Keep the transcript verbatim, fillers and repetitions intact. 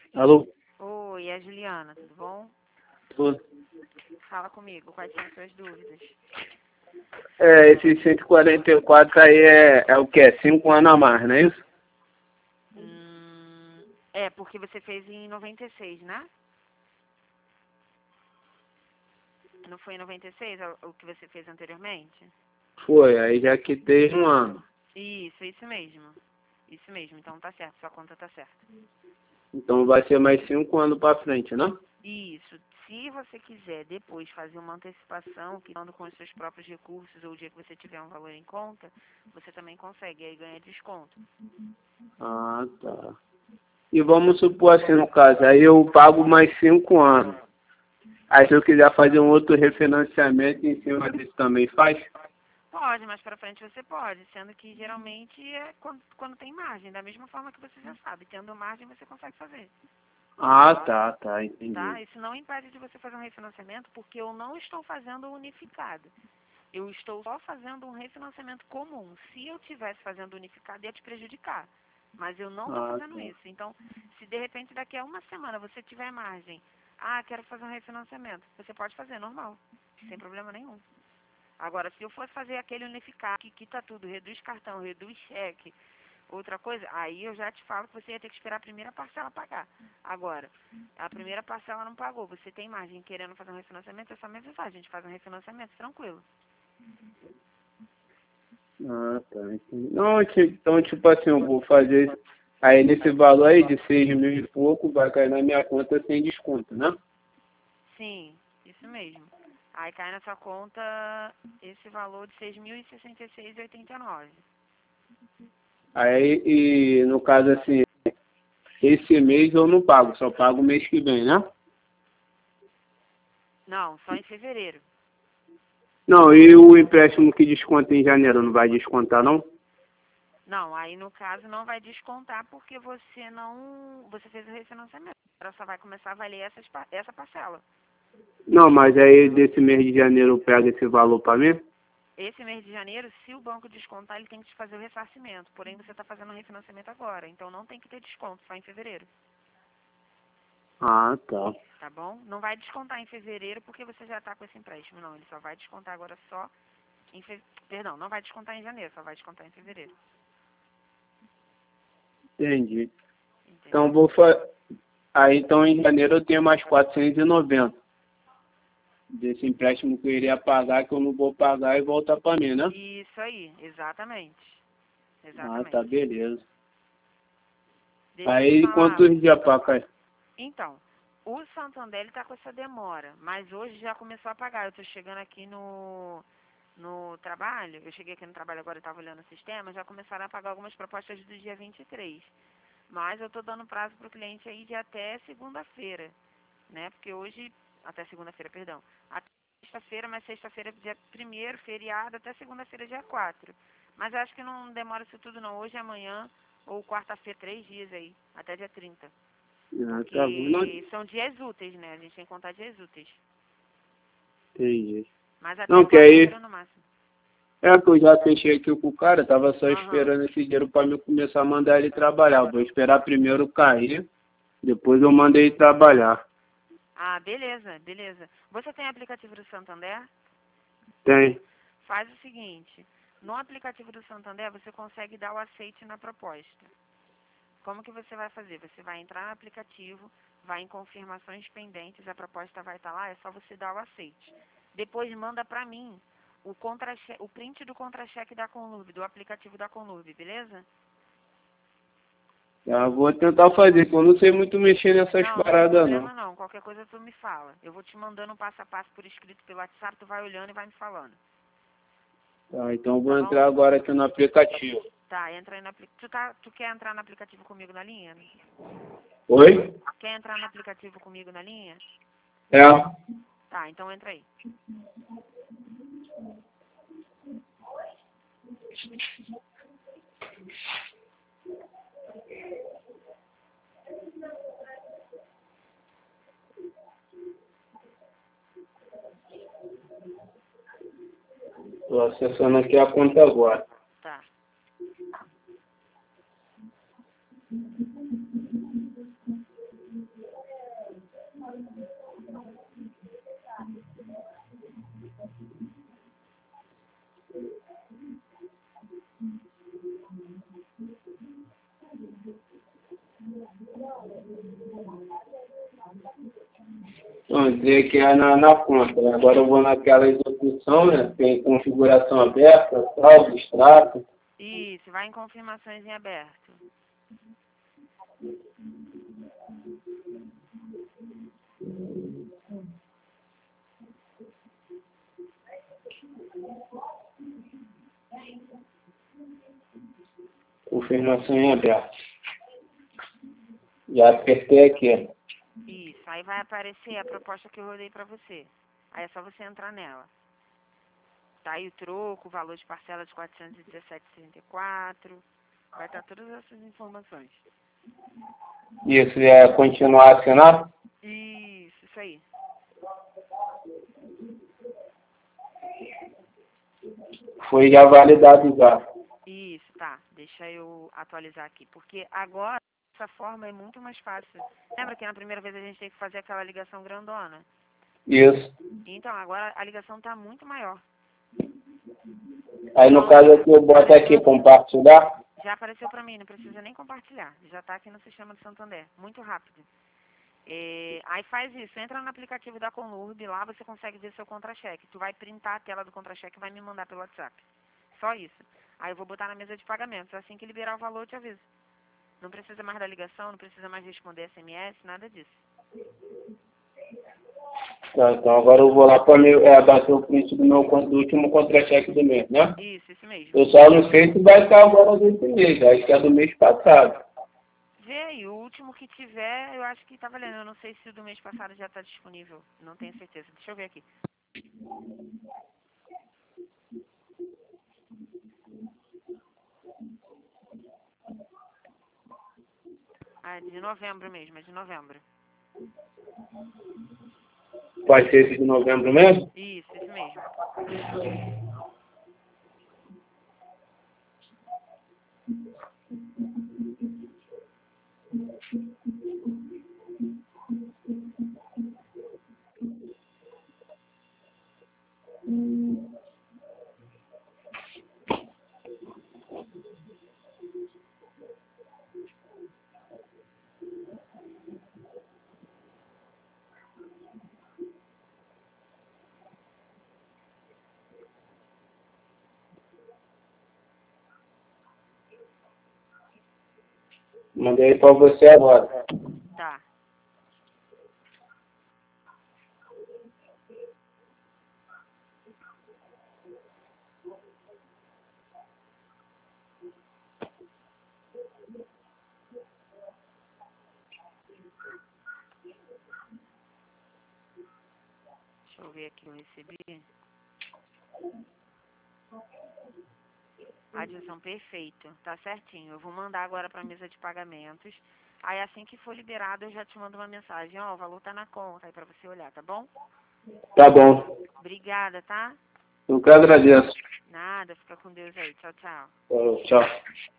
Alô? Oi, é a Juliana, tudo bom? Tudo. Fala comigo, quais são as suas dúvidas? É, esse cento e quarenta e quatro aí é, é o quê? Cinco anos a mais, não é isso? Hum, é, porque você fez em noventa e seis, né? Não foi em noventa e seis o o que você fez anteriormente? Foi, aí já quitei um ano. Isso, isso mesmo. Isso mesmo, então tá certo, sua conta tá certa. Então vai ser mais cinco anos pra frente, né? Isso. Se você quiser depois fazer uma antecipação, quitando com os seus próprios recursos ou o dia que você tiver um valor em conta, você também consegue, aí ganha desconto. Ah, tá. E vamos supor assim, no caso, aí eu pago mais cinco anos. Aí se eu quiser fazer um outro refinanciamento em cima disso também faz? Pode, mais pra frente você pode, sendo que geralmente é quando, quando tem margem, da mesma forma que você já sabe, tendo margem você consegue fazer, Ah, tá, tá, entendi. tá? Isso não impede de você fazer um refinanciamento, porque eu não estou fazendo unificado. Eu estou só fazendo um refinanciamento comum. Se eu tivesse fazendo unificado, ia te prejudicar. Mas eu não estou Ah, fazendo tá. isso. Então, se de repente daqui a uma semana você tiver margem, ah, quero fazer um refinanciamento, você pode fazer, normal, sem problema nenhum. Agora, se eu fosse fazer aquele unificado, que quita tudo, reduz cartão, reduz cheque, outra coisa, aí eu já te falo que você ia ter que esperar a primeira parcela pagar. Agora, a primeira parcela não pagou, você tem margem querendo fazer um refinanciamento, é só me avisar, a gente faz um refinanciamento, tranquilo. Ah, tá, entendi. Não, ti- então, tipo assim, eu vou fazer. Aí nesse valor aí de seis mil e pouco vai cair na minha conta sem desconto, né? Sim, isso mesmo. Aí cai na sua conta esse valor de seis mil e sessenta e seis reais e oitenta e nove. Aí, e no caso assim, esse mês eu não pago, só pago o mês que vem, né? Não, só em fevereiro. Não, e o empréstimo que desconta em janeiro não vai descontar, não? Não, aí no caso não vai descontar porque você não. Você fez o refinanciamento. Agora só vai começar a valer essas, pa- essa parcela. Não, mas aí desse mês de janeiro eu pego esse valor pra mim? Esse mês de janeiro, se o banco descontar, ele tem que te fazer o ressarcimento. Porém, você está fazendo o refinanciamento agora. Então não tem que ter desconto, só em fevereiro. Ah, tá. Tá bom? Não vai descontar em fevereiro porque você já está com esse empréstimo, não. Ele só vai descontar agora só em fe... Perdão, não vai descontar em janeiro, só vai descontar em fevereiro. Entendi. Então Entendeu? vou fa... Aí então em janeiro eu tenho mais quatrocentos e noventa desse empréstimo que eu iria pagar, que eu não vou pagar e volta pra mim, né? Isso aí, exatamente. Ah, tá, Exatamente. beleza. Deixa eu te Aí falar. quantos dias pra cair? Então, o Santander ele tá com essa demora, mas hoje já começou a pagar. Eu tô chegando aqui no no trabalho, eu cheguei aqui no trabalho agora, eu estava olhando o sistema, já começaram a pagar algumas propostas do dia vinte e três. Mas eu estou dando prazo para o cliente aí de até segunda-feira, né? Porque hoje, até segunda-feira, perdão, até sexta-feira, mas sexta-feira dia primeiro, feriado, até segunda-feira, dia quatro. Mas eu acho que não demora isso tudo não, hoje, amanhã, ou quarta-feira, três dias aí, até dia trinta. Ah, tá bom. Não Porque são dias úteis, né? A gente tem que contar dias úteis. entendi. Mas até Não, que aí quarta-feira no máximo. é que eu já fechei aqui com o cara, tava só Aham. esperando esse dinheiro pra mim começar a mandar ele trabalhar. Vou esperar primeiro cair, depois eu mandei ele trabalhar. Ah, beleza, beleza. Você tem aplicativo do Santander? Tem. Faz o seguinte, no aplicativo do Santander você consegue dar o aceite na proposta. Como que você vai fazer? Você vai entrar no aplicativo, vai em confirmações pendentes, a proposta vai estar lá, é só você dar o aceite. Depois manda pra mim o, contra o print do contra-cheque da Conlurb, do aplicativo da Conlurb, beleza? Já vou tentar fazer, porque eu não sei muito mexer nessas Não, não tem paradas não. problema não. Qualquer coisa tu me fala. Eu vou te mandando um passo a passo por escrito pelo WhatsApp, tu vai olhando e vai me falando. Tá, então eu Tá vou bom? entrar agora aqui no aplicativo. Tá, entra aí no aplicativo. Tu, tá, tu quer entrar no aplicativo comigo na linha? Oi? Quer entrar no aplicativo comigo na linha? É. Tá, então entra aí. Tô acessando aqui a conta agora. Tá. Vamos dizer que é na, na conta. Né? Agora eu vou naquela execução, né? Tem configuração aberta, saldo, extrato. Isso, vai em confirmações em aberto. Confirmação em aberto. Já apertei aqui. Isso, aí vai aparecer a proposta que eu rodei para você. Aí é só você entrar nela. Tá aí o troco, o valor de parcela de quatrocentos e dezessete vírgula trinta e quatro. Vai estar todas essas informações. Isso, é continuar a assinar? Isso, isso aí. Foi já validado já. Isso, tá. Deixa eu atualizar aqui. Porque agora, essa forma é muito mais fácil. Lembra que na primeira vez a gente teve que fazer aquela ligação grandona? Isso. Então, agora a ligação tá muito maior. Aí no caso aqui eu boto aqui compartilhar. Já apareceu para mim, não precisa nem compartilhar. Já está aqui no sistema de Santander. Muito rápido. É, aí faz isso, entra no aplicativo da Conlurb, lá você consegue ver seu contra-cheque. Tu vai printar a tela do contra-cheque e vai me mandar pelo WhatsApp. Só isso. Aí eu vou botar na mesa de pagamentos. Assim que liberar o valor, eu te aviso. Não precisa mais da ligação, não precisa mais responder S M S, nada disso. Tá, então agora eu vou lá para é, bater o print do, meu, do último contra-cheque do mês, né? Isso, isso mesmo. Eu só não sei se vai estar agora desse mês, acho que é do mês passado. Vê aí, o último que tiver, eu acho que tá valendo. Eu não sei se o do mês passado já está disponível. Não tenho certeza. Deixa eu ver aqui. Ah, é de novembro mesmo, é de novembro. Pode ser esse de novembro mesmo? Isso, isso mesmo. Mandei para você agora. Tá. Deixa eu ver aqui, eu recebi. Adilson, perfeito. Tá certinho. Eu vou mandar agora para a mesa de pagamentos. Aí assim que for liberado, eu já te mando uma mensagem. Ó, o valor tá na conta aí para você olhar, tá bom? Tá bom. Obrigada, tá? Eu que agradeço. Nada, fica com Deus aí. Tchau, tchau. Tchau.